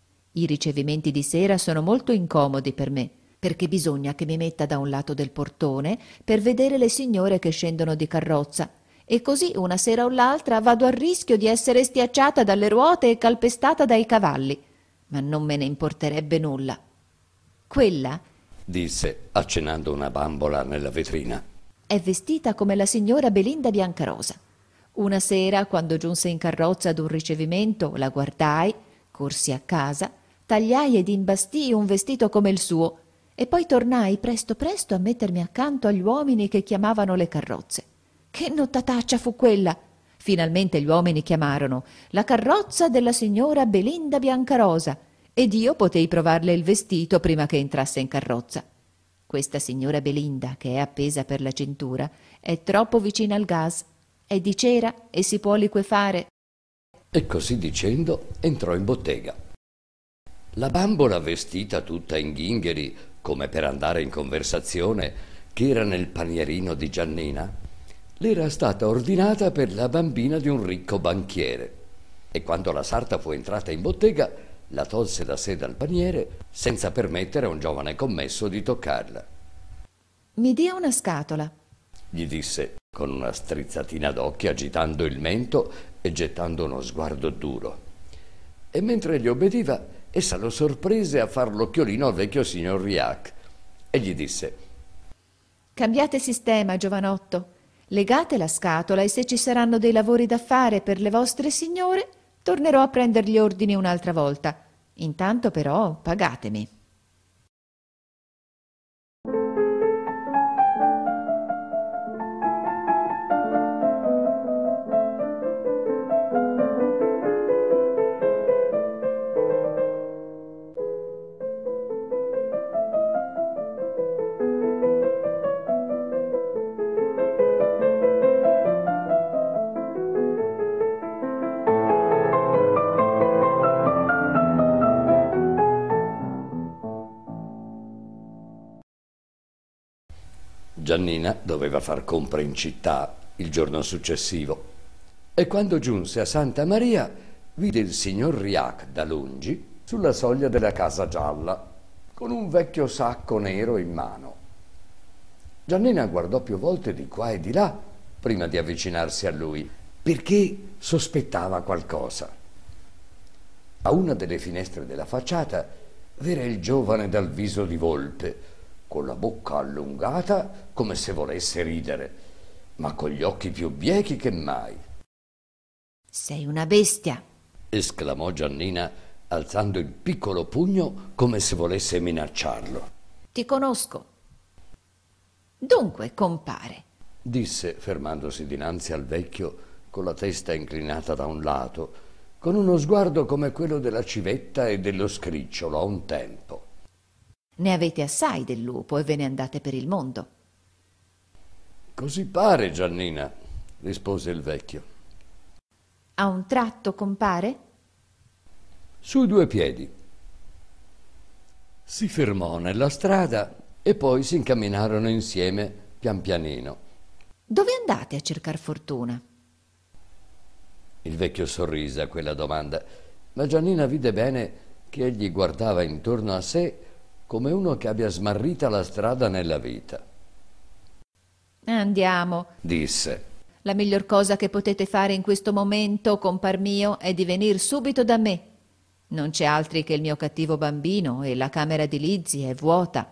Speaker 2: I ricevimenti di sera sono molto incomodi per me, perché bisogna che mi metta da un lato del portone per vedere le signore che scendono di carrozza, e così una sera o l'altra vado a rischio di essere stiacciata dalle ruote e calpestata dai cavalli, ma non me ne importerebbe nulla. Quella,
Speaker 1: disse, accennando una bambola nella vetrina,
Speaker 2: è vestita come la signora Belinda Biancarosa. Una sera, quando giunse in carrozza ad un ricevimento, la guardai, corsi a casa, tagliai ed imbastii un vestito come il suo e poi tornai presto presto a mettermi accanto agli uomini che chiamavano le carrozze. Che nottataccia fu quella! Finalmente gli uomini chiamarono la carrozza della signora Belinda Biancarosa ed io potei provarle il vestito prima che entrasse in carrozza. Questa signora Belinda, che è appesa per la cintura, è troppo vicina al gas, è di cera e si può liquefare.
Speaker 1: E così dicendo entrò in bottega. La bambola, vestita tutta in ghingheri, come per andare in conversazione, che era nel panierino di Giannina, le era stata ordinata per la bambina di un ricco banchiere. E quando la sarta fu entrata in bottega, la tolse da sé dal paniere, senza permettere a un giovane commesso di toccarla.
Speaker 2: Mi dia una scatola,
Speaker 1: Gli disse con una strizzatina d'occhi, agitando il mento e gettando uno sguardo duro. E mentre gli obbediva, essa lo sorprese a far l'occhiolino al vecchio signor Riac e gli disse:
Speaker 2: cambiate sistema, giovanotto. Legate la scatola e se ci saranno dei lavori da fare per le vostre signore, tornerò a prender gli ordini un'altra volta. Intanto però pagatemi.
Speaker 1: Giannina doveva far compere in città il giorno successivo e quando giunse a Santa Maria vide il signor Riac da lungi sulla soglia della casa gialla con un vecchio sacco nero in mano. Giannina guardò più volte di qua e di là prima di avvicinarsi a lui perché sospettava qualcosa. A una delle finestre della facciata v'era il giovane dal viso di volpe, con la bocca allungata come se volesse ridere, ma con gli occhi più biechi che mai.
Speaker 2: Sei una bestia,
Speaker 1: Esclamò Giannina, alzando il piccolo pugno come se volesse minacciarlo.
Speaker 2: ti conosco. Dunque, compare,
Speaker 1: Disse, fermandosi dinanzi al vecchio, con la testa inclinata da un lato, con uno sguardo come quello della civetta e dello scricciolo a un tempo.
Speaker 2: ne avete assai del lupo e ve ne andate per il mondo.
Speaker 1: Così pare, Giannina, rispose il vecchio.
Speaker 2: A un tratto, compare?
Speaker 1: Sui due piedi. Si fermò nella strada e poi si incamminarono insieme pian pianino.
Speaker 2: Dove andate a cercar fortuna?
Speaker 1: Il vecchio sorrise a quella domanda, ma Giannina vide bene che egli guardava intorno a sé come uno che abbia smarrita la strada nella vita.
Speaker 2: Andiamo.
Speaker 1: Disse.
Speaker 2: La miglior cosa che potete fare in questo momento, compar mio, è di venir subito da me. Non c'è altri che il mio cattivo bambino e la camera di Lizzy è vuota.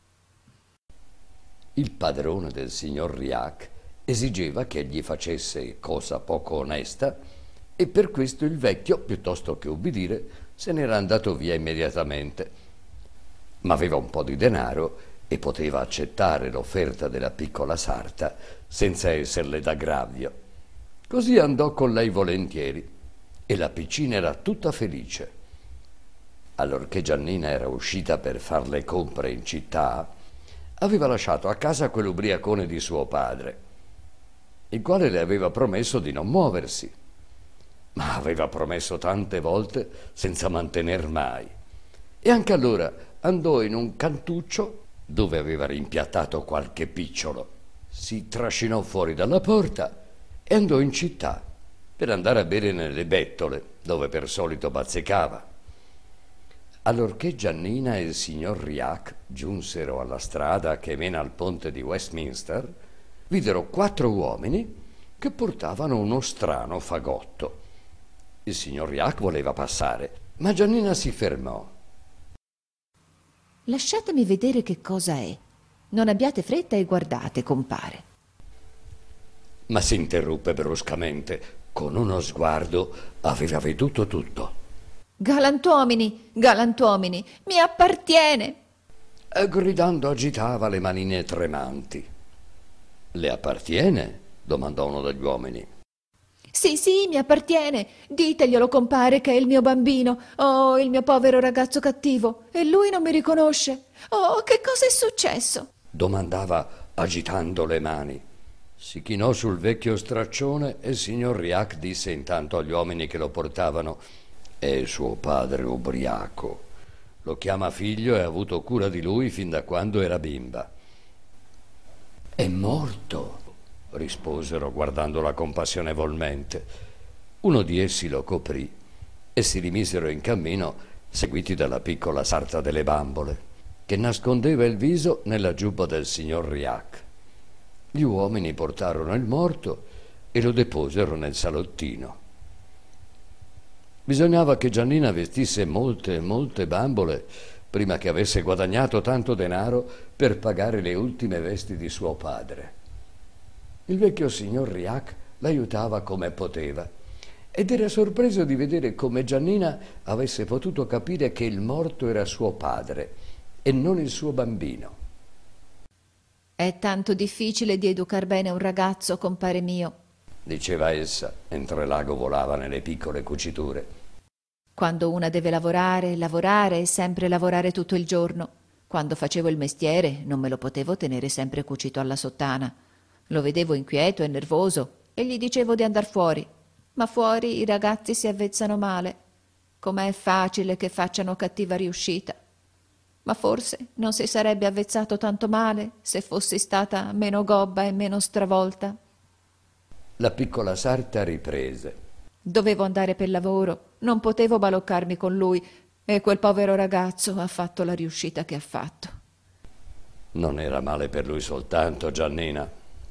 Speaker 1: Il padrone del signor Riac esigeva che egli facesse cosa poco onesta e per questo il vecchio, piuttosto che ubbidire, se n'era andato via immediatamente. Ma aveva un po' di denaro e poteva accettare l'offerta della piccola sarta senza esserle d'aggravio. Così andò con lei volentieri e la piccina era tutta felice. Allorché Giannina era uscita per far le compere in città, aveva lasciato a casa quell'ubriacone di suo padre, il quale le aveva promesso di non muoversi, ma aveva promesso tante volte senza mantener mai. E anche allora andò in un cantuccio dove aveva rimpiattato qualche picciolo, si trascinò fuori dalla porta e andò in città per andare a bere nelle bettole dove per solito bazzecava. Allorché Giannina e il signor Riac giunsero alla strada che mena al ponte di Westminster, videro 4 uomini che portavano uno strano fagotto. Il signor Riac voleva passare, ma Giannina si fermò.
Speaker 2: Lasciatemi vedere che cosa è. Non abbiate fretta e guardate, compare.
Speaker 1: ma si interruppe bruscamente. Con uno sguardo aveva veduto tutto.
Speaker 2: Galantuomini, galantuomini, mi appartiene!
Speaker 1: E gridando agitava le manine tremanti. Le appartiene? Domandò uno degli uomini.
Speaker 2: Sì, sì, mi appartiene. Diteglielo, compare, che è il mio bambino. Oh, il mio povero ragazzo cattivo. E lui non mi riconosce. Oh, che cosa è successo?
Speaker 1: Domandava agitando le mani. Si chinò sul vecchio straccione e il signor Riac disse intanto agli uomini che lo portavano: è suo padre ubriaco. Lo chiama figlio e ha avuto cura di lui fin da quando era bimba. È morto, risposero guardandola compassionevolmente. Uno di essi lo coprì e si rimisero in cammino, seguiti dalla piccola sarta delle bambole, che nascondeva il viso nella giubba del signor Riac. Gli uomini portarono il morto e lo deposero nel salottino. Bisognava che Giannina vestisse molte bambole prima che avesse guadagnato tanto denaro per pagare le ultime vesti di suo padre. Il vecchio signor Riac l'aiutava come poteva ed era sorpreso di vedere come Giannina avesse potuto capire che il morto era suo padre e non il suo bambino.
Speaker 2: È tanto difficile di educar bene un ragazzo, compare mio,
Speaker 1: diceva essa, mentre l'ago volava nelle piccole cuciture.
Speaker 2: Quando una deve lavorare e sempre lavorare tutto il giorno. Quando facevo il mestiere non me lo potevo tenere sempre cucito alla sottana. Lo vedevo inquieto e nervoso e gli dicevo di andar fuori. Ma fuori i ragazzi si avvezzano male. Com'è facile che facciano cattiva riuscita. Ma forse non si sarebbe avvezzato tanto male se fossi stata meno gobba e meno stravolta.
Speaker 1: La piccola sarta riprese.
Speaker 2: Dovevo andare per lavoro, non potevo baloccarmi con lui e quel povero ragazzo ha fatto la riuscita che ha fatto.
Speaker 1: Non era male per lui soltanto, Giannina.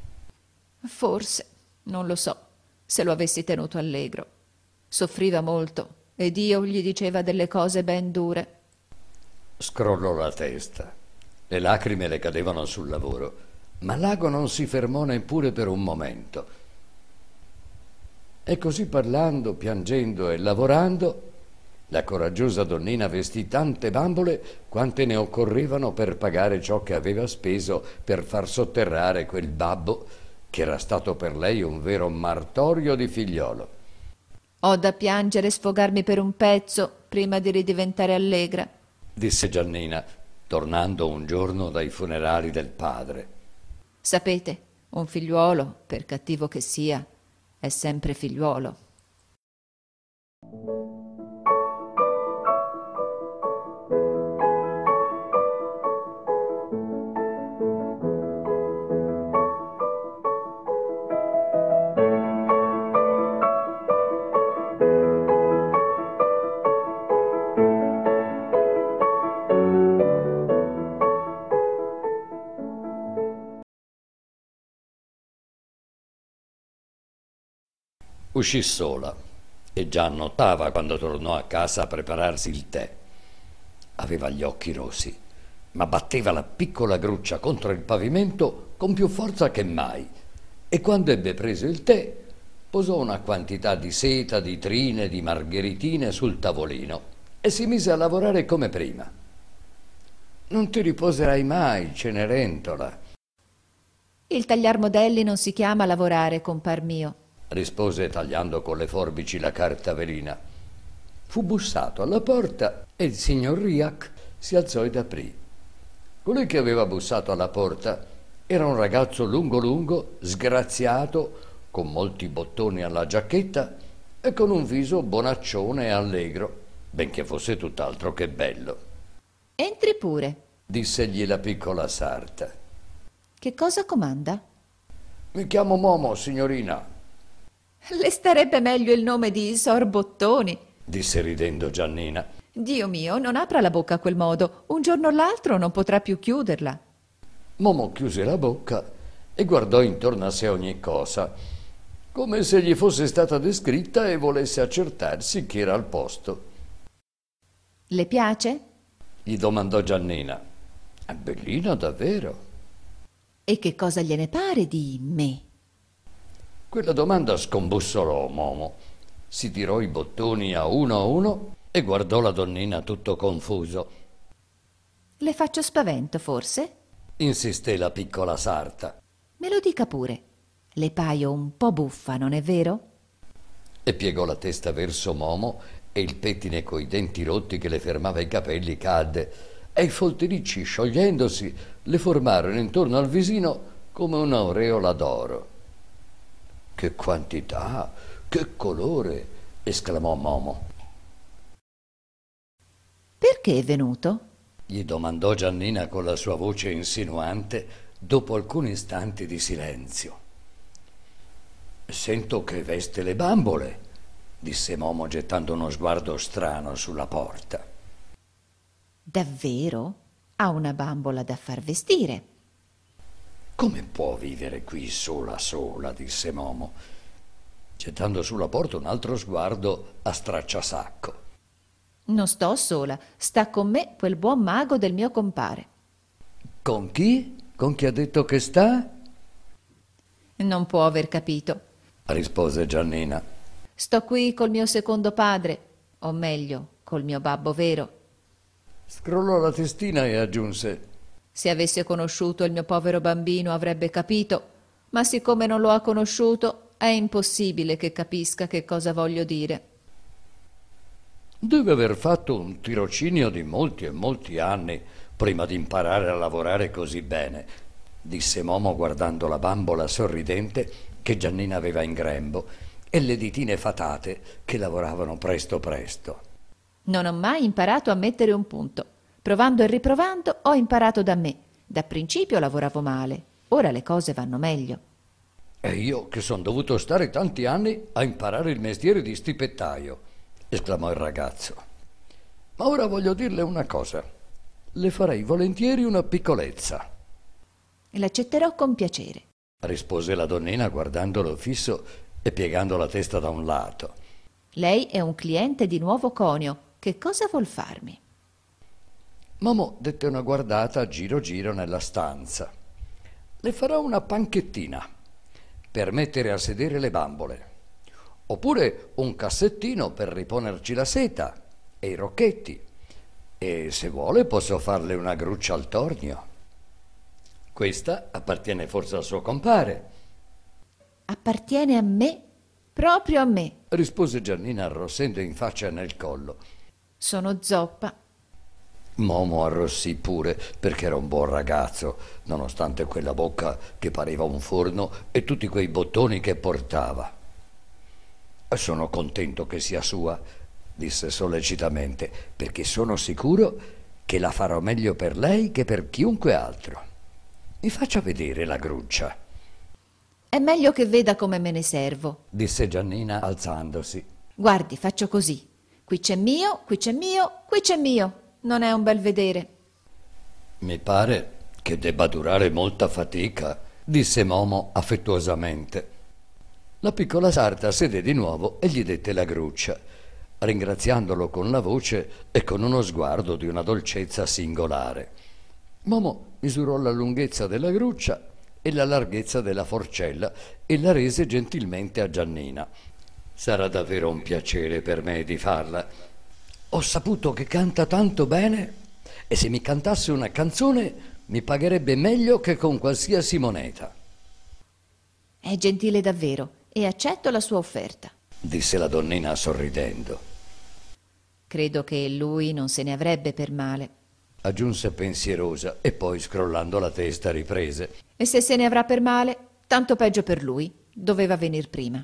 Speaker 2: Forse, non lo so, se lo avessi tenuto allegro. Soffriva molto ed io gli diceva delle cose ben dure.
Speaker 1: Scrollò la testa. Le lacrime le cadevano sul lavoro, ma l'ago non si fermò neppure per un momento. E così parlando, piangendo e lavorando, la coraggiosa donnina vestì tante bambole quante ne occorrevano per pagare ciò che aveva speso per far sotterrare quel babbo che era stato per lei un vero martorio di figliolo.
Speaker 2: Ho da piangere e sfogarmi per un pezzo prima di ridiventare allegra,
Speaker 1: disse Giannina, tornando un giorno dai funerali del padre.
Speaker 2: Sapete, un figliuolo, per cattivo che sia, è sempre figliuolo.
Speaker 1: Uscì sola e già annotava quando tornò a casa a prepararsi il tè. Aveva gli occhi rossi, ma batteva la piccola gruccia contro il pavimento con più forza che mai, e quando ebbe preso il tè posò una quantità di seta, di trine, di margheritine sul tavolino e si mise a lavorare come prima. Non ti riposerai mai, Cenerentola,
Speaker 2: Il tagliar modelli non si chiama lavorare, compar mio.
Speaker 1: rispose tagliando con le forbici la carta velina. Fu bussato alla porta e il signor Riac si alzò ed aprì. Colui che aveva bussato alla porta era un ragazzo lungo, sgraziato, con molti bottoni alla giacchetta e con un viso bonaccione e allegro, benché fosse tutt'altro che bello.
Speaker 2: Entri pure.
Speaker 1: Dissegli la piccola sarta.
Speaker 2: Che cosa comanda?
Speaker 1: Mi chiamo Momo, signorina,
Speaker 2: Le starebbe meglio il nome di Sor Bottoni.
Speaker 1: disse ridendo Giannina.
Speaker 2: Dio mio, non apra la bocca a quel modo. Un giorno o l'altro non potrà più chiuderla.
Speaker 1: Momo chiuse la bocca e guardò intorno a sé ogni cosa, come se gli fosse stata descritta e volesse accertarsi che era al posto.
Speaker 2: Le piace?
Speaker 1: Gli domandò Giannina. È bellina davvero.
Speaker 2: E che cosa gliene pare di me?
Speaker 1: Quella domanda scombussolò Momo. Si tirò i bottoni a uno e guardò la donnina tutto confuso.
Speaker 2: Le faccio spavento, forse?
Speaker 1: Insisté la piccola sarta
Speaker 2: Me lo dica pure. Le paio un po' buffa, non è vero?
Speaker 1: e piegò la testa verso Momo e il pettine coi denti rotti che le fermava i capelli cadde e i foltericci, sciogliendosi, le formarono intorno al visino come un'aureola d'oro. «Che quantità! Che colore!» esclamò Momo.
Speaker 2: Perché è venuto?
Speaker 1: Gli domandò Giannina con la sua voce insinuante dopo alcuni istanti di silenzio. «Sento che veste le bambole», disse Momo gettando uno sguardo strano sulla porta.
Speaker 2: Davvero? Ha una bambola da far vestire.
Speaker 1: «Come può vivere qui sola sola?» disse Momo, gettando sulla porta un altro sguardo a stracciasacco.
Speaker 2: Non sto sola, sta con me quel buon mago del mio compare.
Speaker 1: «Con chi? Con chi ha detto che sta?»
Speaker 2: Non può aver capito.
Speaker 1: rispose Giannina.
Speaker 2: Sto qui col mio secondo padre, o meglio, col mio babbo vero.
Speaker 1: Scrollò la testina e aggiunse:
Speaker 2: Se avesse conosciuto il mio povero bambino avrebbe capito, ma siccome non lo ha conosciuto è impossibile che capisca che cosa voglio dire.
Speaker 1: «Deve aver fatto un tirocinio di molti e molti anni prima di imparare a lavorare così bene», disse Momo guardando la bambola sorridente che Giannina aveva in grembo e le ditine fatate che lavoravano presto presto.
Speaker 2: Non ho mai imparato a mettere un punto. Provando e riprovando ho imparato da me. Da principio lavoravo male, ora le cose vanno meglio.
Speaker 1: «E io che son dovuto stare tanti anni a imparare il mestiere di stipettaio», esclamò il ragazzo. «Ma ora voglio dirle una cosa. Le farei volentieri una piccolezza»,
Speaker 2: L'accetterò con piacere.
Speaker 1: rispose la donnina guardandolo fisso e piegando la testa da un lato.
Speaker 2: Lei è un cliente di Nuovo Conio. Che cosa vuol farmi?
Speaker 1: Momo dette una guardata giro giro nella stanza. «Le farò una panchettina per mettere a sedere le bambole, oppure un cassettino per riponerci la seta e i rocchetti, e se vuole posso farle una gruccia al tornio. Questa appartiene forse al suo compare»,
Speaker 2: Appartiene a me, proprio a me.
Speaker 1: rispose Giannina arrossendo in faccia e nel collo.
Speaker 2: Sono zoppa.
Speaker 1: Momo arrossì pure perché era un buon ragazzo, nonostante quella bocca che pareva un forno e tutti quei bottoni che portava. «Sono contento che sia sua», disse sollecitamente, «perché sono sicuro che la farò meglio per lei che per chiunque altro. Mi faccia vedere la gruccia»,
Speaker 2: È meglio che veda come me ne servo.
Speaker 1: disse Giannina alzandosi.
Speaker 2: Guardi, faccio così. Qui c'è mio, qui c'è mio, qui c'è mio. Non è un bel vedere.
Speaker 1: «Mi pare che debba durare molta fatica», disse Momo affettuosamente. La piccola sarta sedé di nuovo e gli dette la gruccia, ringraziandolo con la voce e con uno sguardo di una dolcezza singolare. Momo misurò la lunghezza della gruccia e la larghezza della forcella e la rese gentilmente a Giannina. «Sarà davvero un piacere per me di farla. Ho saputo che canta tanto bene e se mi cantasse una canzone mi pagherebbe meglio che con qualsiasi moneta»,
Speaker 2: È gentile davvero e accetto la sua offerta.
Speaker 1: disse la donnina sorridendo.
Speaker 2: Credo che lui non se ne avrebbe per male.
Speaker 1: Aggiunse pensierosa e poi scrollando la testa riprese.
Speaker 2: E se ne avrà per male, tanto peggio per lui. Doveva venir prima.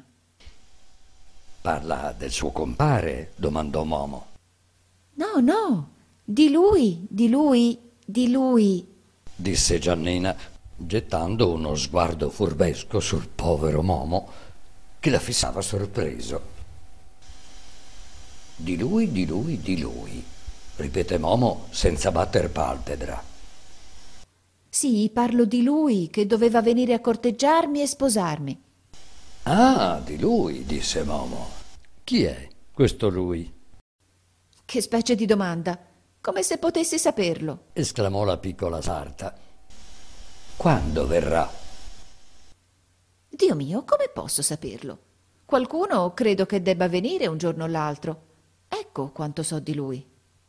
Speaker 1: «Parla del suo compare?» domandò Momo.
Speaker 2: No, no, di lui, di lui, di lui.
Speaker 1: Disse Giannina, gettando uno sguardo furbesco sul povero Momo che la fissava sorpreso. «Di lui, di lui, di lui», ripete Momo senza batter palpebra.
Speaker 2: Sì, parlo di lui che doveva venire a corteggiarmi e sposarmi.
Speaker 1: «Ah, di lui», disse Momo. «Chi è questo lui?»
Speaker 2: Che specie di domanda, come se potessi saperlo.
Speaker 1: esclamò la piccola sarta. «Quando verrà?»
Speaker 2: Dio mio, come posso saperlo? Qualcuno credo che debba venire un giorno o l'altro. Ecco quanto so di lui.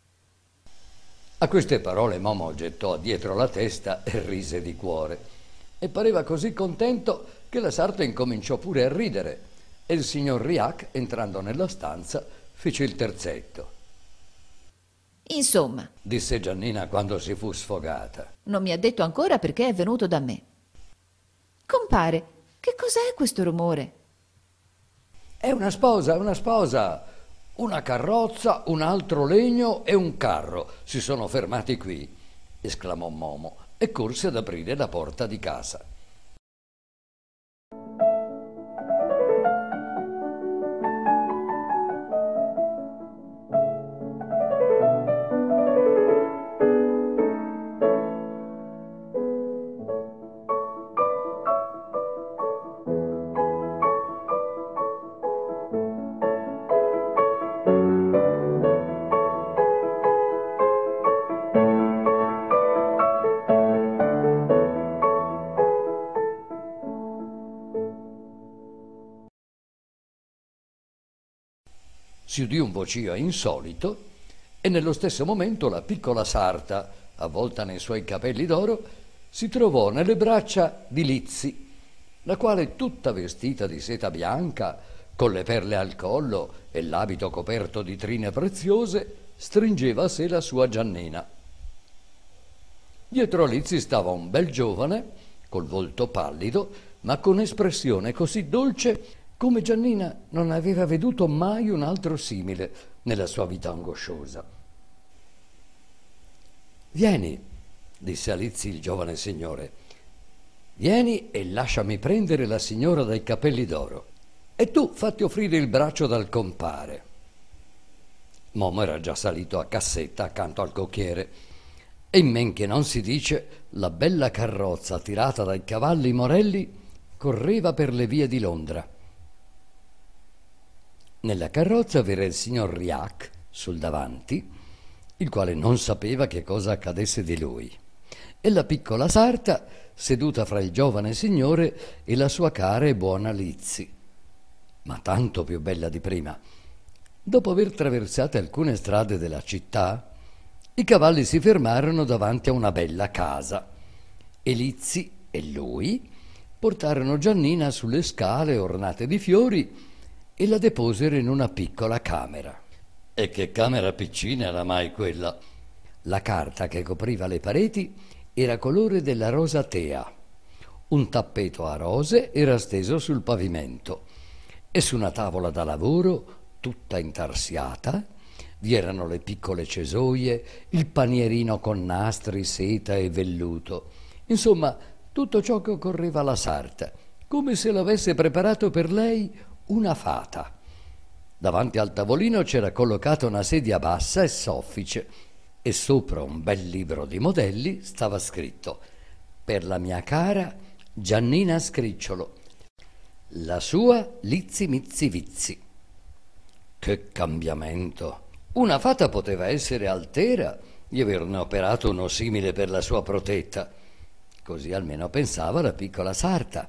Speaker 1: A queste parole Momo gettò dietro la testa e rise di cuore. E pareva così contento che la sarta incominciò pure a ridere e il signor Riac, entrando nella stanza, fece il terzetto.
Speaker 2: Insomma,
Speaker 1: Disse Giannina quando si fu sfogata.
Speaker 2: non mi ha detto ancora perché è venuto da me. Compare, che cos'è questo rumore?
Speaker 1: È una sposa, una sposa. Una carrozza, un altro legno e un carro si sono fermati qui, esclamò Momo e corse ad aprire la porta di casa. Si udì un vocio insolito e nello stesso momento la piccola sarta, avvolta nei suoi capelli d'oro, si trovò nelle braccia di Lizzi, la quale, tutta vestita di seta bianca, con le perle al collo e l'abito coperto di trine preziose, stringeva a sé la sua Giannina. Dietro a Lizzi stava un bel giovane, col volto pallido, ma con espressione così dolce come Giannina non aveva veduto mai un altro simile nella sua vita angosciosa. «Vieni», disse a Lizzi il giovane signore, «vieni e lasciami prendere la signora dai capelli d'oro. E tu fatti offrire il braccio dal compare». Momo era già salito a cassetta accanto al cocchiere e in men che non si dice la bella carrozza tirata dai cavalli morelli correva per le vie di Londra. Nella carrozza v'era il signor Riac sul davanti, il quale non sapeva che cosa accadesse di lui, e la piccola sarta seduta fra il giovane signore e la sua cara e buona Lizzi, ma tanto più bella di prima. Dopo aver traversato alcune strade della città, i cavalli si fermarono davanti a una bella casa e Lizzi e lui portarono Giannina sulle scale ornate di fiori e la deposero in una piccola camera. E che camera piccina era mai quella! La carta che copriva le pareti era colore della rosa tea. Un tappeto a rose era steso sul pavimento e su una tavola da lavoro, tutta intarsiata, vi erano le piccole cesoie, il panierino con nastri, seta e velluto. Insomma, tutto ciò che occorreva alla sarta, come se l'avesse preparato per lei una fata. Davanti al tavolino c'era collocata una sedia bassa e soffice e sopra un bel libro di modelli stava scritto: «Per la mia cara Giannina Scricciolo, la sua Lizzi Mizzi Vizzi». Che cambiamento! Una fata poteva essere altera di averne operato uno simile per la sua protetta. Così almeno pensava la piccola sarta.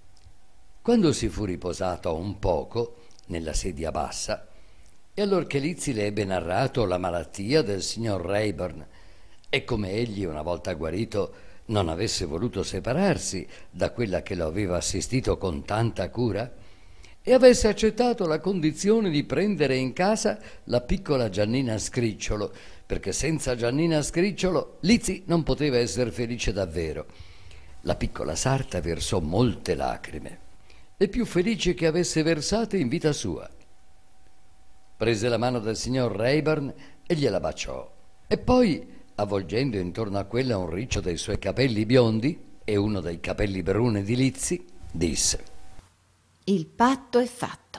Speaker 1: Quando si fu riposato un poco nella sedia bassa, e allorché Lizzi le ebbe narrato la malattia del signor Rayburn e come egli, una volta guarito, non avesse voluto separarsi da quella che lo aveva assistito con tanta cura e avesse accettato la condizione di prendere in casa la piccola Giannina Scricciolo, perché senza Giannina Scricciolo Lizzi non poteva essere felice davvero, la piccola sarta versò molte lacrime, le più felici che avesse versate in vita sua. Prese la mano del signor Rayburn e gliela baciò, e poi, avvolgendo intorno a quella un riccio dei suoi capelli biondi e uno dei capelli bruni di Lizzi, disse:
Speaker 2: Il patto è fatto.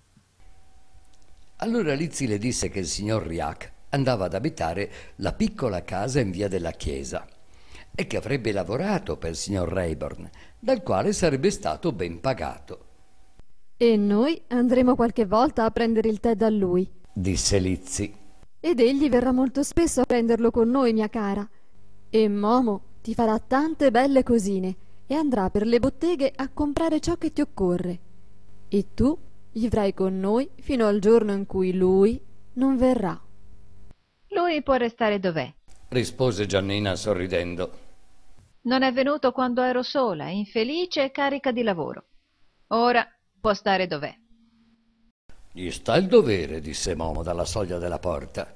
Speaker 1: Allora Lizzi le disse che il signor Riac andava ad abitare la piccola casa in via della Chiesa e che avrebbe lavorato per il signor Rayburn, dal quale sarebbe stato ben pagato.
Speaker 3: E noi andremo qualche volta a prendere il tè da lui.
Speaker 1: Disse Lizzi.
Speaker 3: Ed egli verrà molto spesso a prenderlo con noi, mia cara. E Momo ti farà tante belle cosine e andrà per le botteghe a comprare ciò che ti occorre. E tu vivrai con noi fino al giorno in cui lui non verrà.
Speaker 2: Lui può restare dov'è.
Speaker 1: rispose Giannina sorridendo.
Speaker 2: Non è venuto quando ero sola, infelice e carica di lavoro. Ora può stare dov'è.
Speaker 1: Gli sta il dovere, disse Momo dalla soglia della porta.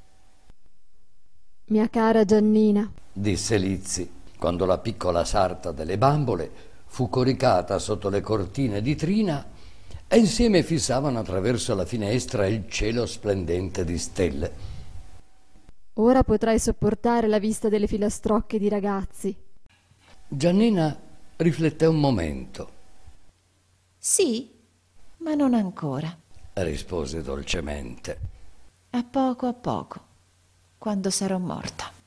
Speaker 3: Mia cara Giannina,
Speaker 1: Disse Lizzi, quando la piccola sarta delle bambole fu coricata sotto le cortine di trina e insieme fissavano attraverso la finestra il cielo splendente di stelle.
Speaker 3: ora potrai sopportare la vista delle filastrocche di ragazzi.
Speaker 1: Giannina rifletté un momento,
Speaker 2: Sì, ma non ancora.
Speaker 1: rispose dolcemente.
Speaker 2: A poco, quando sarò morta.